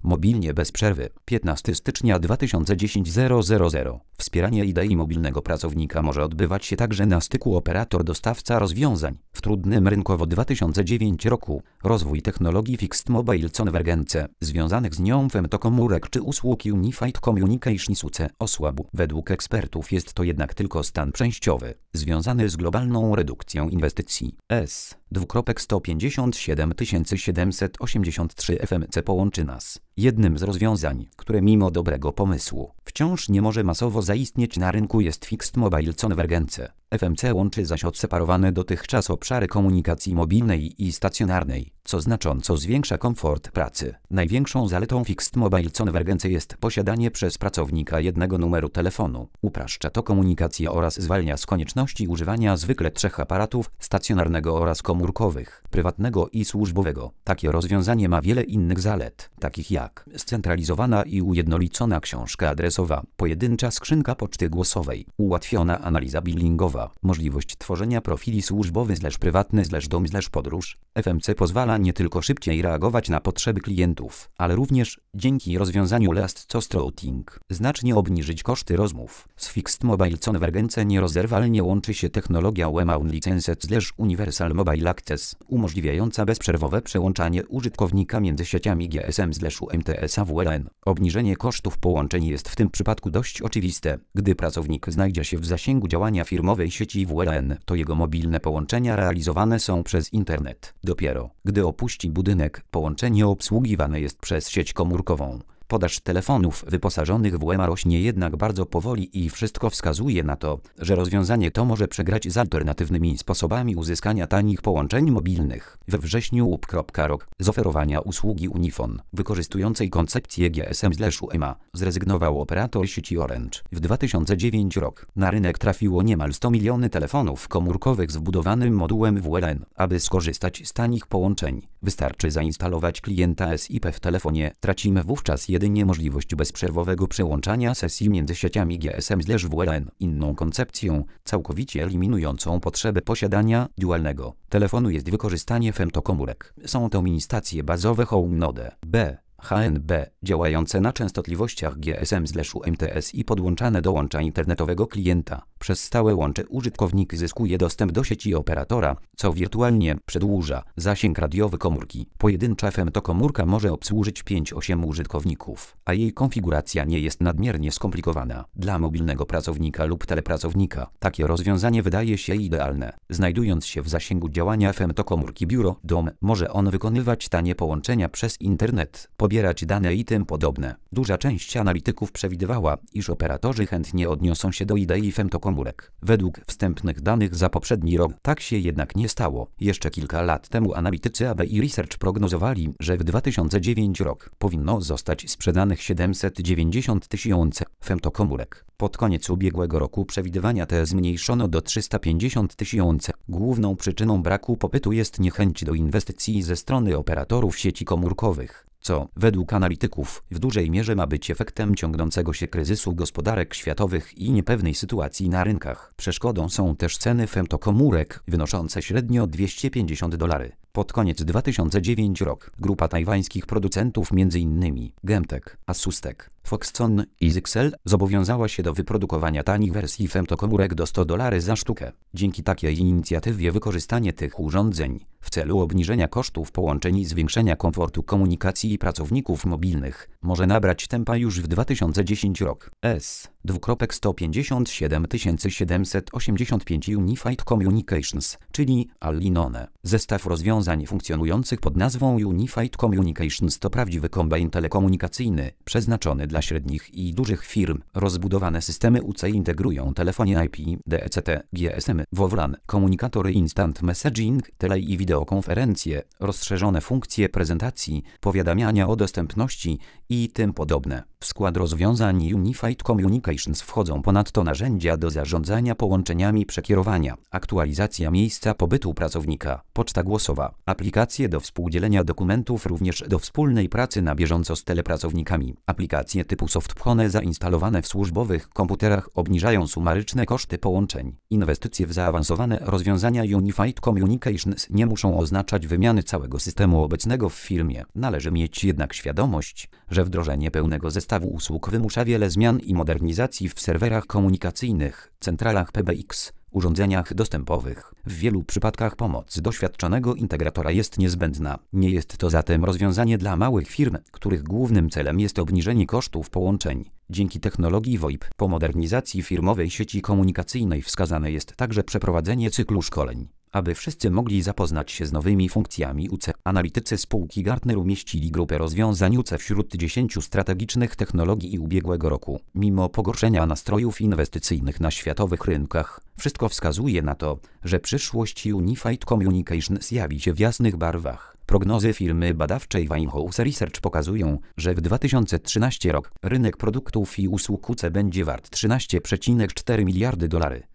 Mobilnie bez przerwy. 15 stycznia 2010 000. Wspieranie idei mobilnego pracownika może odbywać się także na styku operator-dostawca rozwiązań. W trudnym rynkowo 2009 roku rozwój technologii Fixed Mobile Convergence związanych z nią femtokomórek czy usług Unified Communications UC osłabł. Według ekspertów jest to jednak tylko stan przejściowy, związany z globalną redukcją inwestycji. S. 773 FMC połączy nas. Jednym z rozwiązań, które mimo dobrego pomysłu wciąż nie może masowo zaistnieć na rynku, jest Fixed Mobile Convergence. FMC łączy zaś odseparowane dotychczas obszary komunikacji mobilnej i stacjonarnej, co znacząco zwiększa komfort pracy. Największą zaletą Fixed Mobile Convergence jest posiadanie przez pracownika jednego numeru telefonu. Upraszcza to komunikację oraz zwalnia z konieczności używania zwykle 3 aparatów: stacjonarnego oraz komórkowych, prywatnego i służbowego. Takie rozwiązanie ma wiele innych zalet, takich jak scentralizowana i ujednolicona książka adresowa, pojedyncza skrzynka poczty głosowej, ułatwiona analiza billingowa, możliwość tworzenia profili służbowy/prywatny/dom/podróż. FMC pozwala nie tylko szybciej reagować na potrzeby klientów, ale również, dzięki rozwiązaniu Least Cost Routing, znacznie obniżyć koszty rozmów. Z Fixed Mobile Convergence nierozerwalnie łączy się technologia WMA Licensed/Universal Mobile Access, umożliwiająca bezprzerwowe przełączanie użytkownika między sieciami GSM/UMTS a WLAN. Obniżenie kosztów połączeń jest w tym przypadku dość oczywiste. Gdy pracownik znajdzie się w zasięgu działania firmowej sieci WLAN, to jego mobilne połączenia realizowane są przez internet. Dopiero gdy opuści budynek, połączenie obsługiwane jest przez sieć komórkową. Podaż telefonów wyposażonych w WMA rośnie jednak bardzo powoli i wszystko wskazuje na to, że rozwiązanie to może przegrać z alternatywnymi sposobami uzyskania tanich połączeń mobilnych. We wrześniu UP.ROK z oferowania usługi Unifon, wykorzystującej koncepcję GSM/UMA, zrezygnował operator sieci Orange. W 2009 rok na rynek trafiło niemal 100 miliony telefonów komórkowych z wbudowanym modułem WLAN. Aby skorzystać z tanich połączeń, wystarczy zainstalować klienta SIP w telefonie. Tracimy wówczas jedynie możliwość bezprzerwowego przełączania sesji między sieciami GSM/WLAN. Inną koncepcją, całkowicie eliminującą potrzebę posiadania dualnego telefonu, jest wykorzystanie femtokomórek. Są to mini-stacje bazowe Home Node B, HNB, działające na częstotliwościach GSM/UMTS i podłączane do łącza internetowego klienta. Przez stałe łącze użytkownik zyskuje dostęp do sieci operatora, co wirtualnie przedłuża zasięg radiowy komórki. Pojedyncza femtokomórka może obsłużyć 5-8 użytkowników, a jej konfiguracja nie jest nadmiernie skomplikowana. Dla mobilnego pracownika lub telepracownika takie rozwiązanie wydaje się idealne. Znajdując się w zasięgu działania femtokomórki biuro, dom, może on wykonywać tanie połączenia przez internet, pobierać dane i tym podobne. Duża część analityków przewidywała, iż operatorzy chętnie odniosą się do idei femtokomórek. Według wstępnych danych za poprzedni rok tak się jednak nie stało. Jeszcze kilka lat temu analitycy ABI Research prognozowali, że w 2009 rok powinno zostać sprzedanych 790 tysięcy femtokomórek. Pod koniec ubiegłego roku przewidywania te zmniejszono do 350 tysięcy. Główną przyczyną braku popytu jest niechęć do inwestycji ze strony operatorów sieci komórkowych, co, według analityków, w dużej mierze ma być efektem ciągnącego się kryzysu gospodarek światowych i niepewnej sytuacji na rynkach. Przeszkodą są też ceny femtokomórek, wynoszące średnio $250. Pod koniec 2009 rok grupa tajwańskich producentów, m.in. Gemtek, Asustek, Foxconn i Zyxel, zobowiązała się do wyprodukowania tanich wersji femtokomórek do $100 za sztukę. Dzięki takiej inicjatywie wykorzystanie tych urządzeń w celu obniżenia kosztów połączeń i zwiększenia komfortu komunikacji pracowników mobilnych może nabrać tempa już w 2010 rok. S. 157 785 Unified Communications, czyli Allinone. Zestaw rozwiązań funkcjonujących pod nazwą Unified Communications to prawdziwy kombajn telekomunikacyjny, przeznaczony dla średnich i dużych firm. Rozbudowane systemy UC integrują telefonie IP, DECT, GSM, WLAN, komunikatory instant messaging, tele- i wideokonferencje, rozszerzone funkcje prezentacji, powiadamiania o dostępności i tym podobne. W skład rozwiązań Unified Communications wchodzą ponadto narzędzia do zarządzania połączeniami przekierowania, aktualizacja miejsca pobytu pracownika, poczta głosowa, aplikacje do współdzielenia dokumentów, również do wspólnej pracy na bieżąco z telepracownikami. Aplikacje typu SoftPhone zainstalowane w służbowych komputerach obniżają sumaryczne koszty połączeń. Inwestycje w zaawansowane rozwiązania Unified Communications nie muszą muszą oznaczać wymianę całego systemu obecnego w firmie. Należy mieć jednak świadomość, że wdrożenie pełnego zestawu usług wymusza wiele zmian i modernizacji w serwerach komunikacyjnych, centralach PBX, urządzeniach dostępowych. W wielu przypadkach pomoc doświadczonego integratora jest niezbędna. Nie jest to zatem rozwiązanie dla małych firm, których głównym celem jest obniżenie kosztów połączeń. Dzięki technologii VoIP po modernizacji firmowej sieci komunikacyjnej wskazane jest także przeprowadzenie cyklu szkoleń, aby wszyscy mogli zapoznać się z nowymi funkcjami UC. Analitycy spółki Gartner umieścili grupę rozwiązań UC wśród 10 strategicznych technologii ubiegłego roku. Mimo pogorszenia nastrojów inwestycyjnych na światowych rynkach, wszystko wskazuje na to, że przyszłość Unified Communication zjawi się w jasnych barwach. Prognozy firmy badawczej Winehouse Research pokazują, że w 2013 rok rynek produktów i usług UC będzie wart $13,4 miliardy.